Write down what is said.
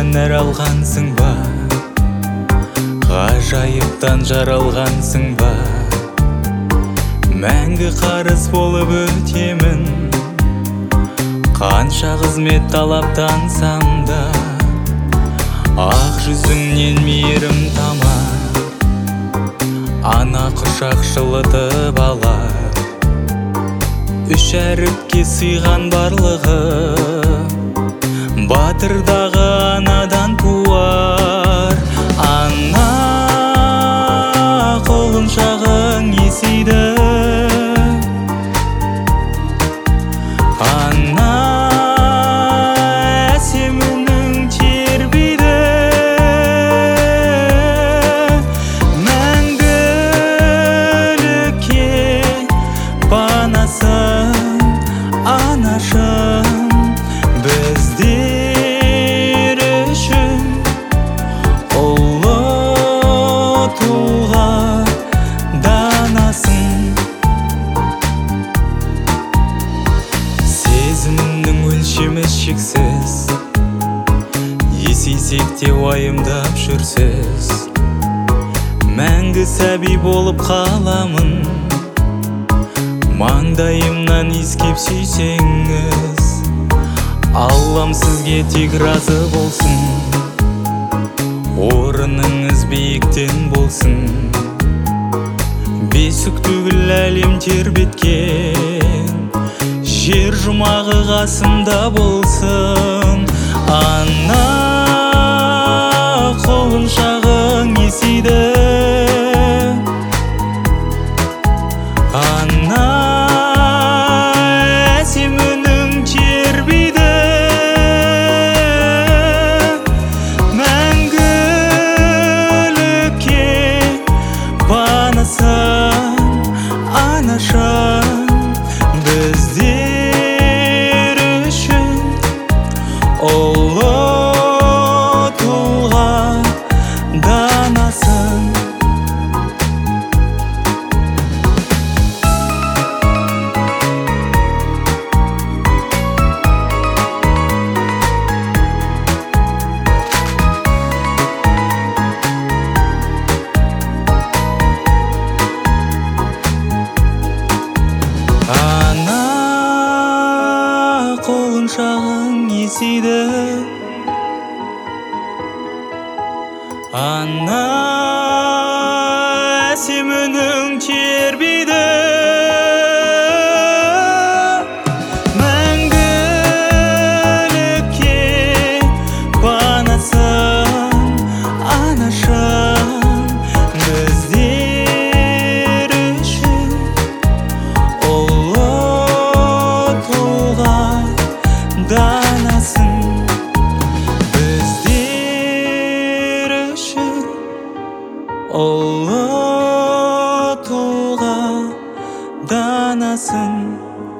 Жанымнан нәр алғансың ба, ғажайыптан жаралғансың ба, мәңгі қарыз болып өтемін. Қанша қызмет талаптансам да, ақ жүзіңнен мейірім тамар, ана құшақ жылытып алар. Үш әріпке сыйған барлығы, батырдағы анадан туар. Ана құлыншағың есейді, ана әсемінің тербейді. Мәңгілікке панасың анашым, біздер үшін ұлы тұлға данасың. Сезімнің өлшемі шексіз, есейсек те уайымдап жүрсіз. Мәңгі сәби болып қаламын, маңдайымнан иіскеп сүйсеңіз. Аллам сізге тек разы болсын, орыныңыз биіктен болсын. Бесік түгіл әлем тербеткен, жер жұмағы қасымда болсын. Ана құлыншағың есейді, ана әсемінің тербейді. Мәңгілікке панасың анашым, біздер үшін ұлы тұлға данасың. Ана құлыншағың есейді, ана әсемінің тербейді. Мәңгілікке панасың анашым, біздер үшін ұлы тұлға данасың. Біздер үшін ұлы тұлға данасың.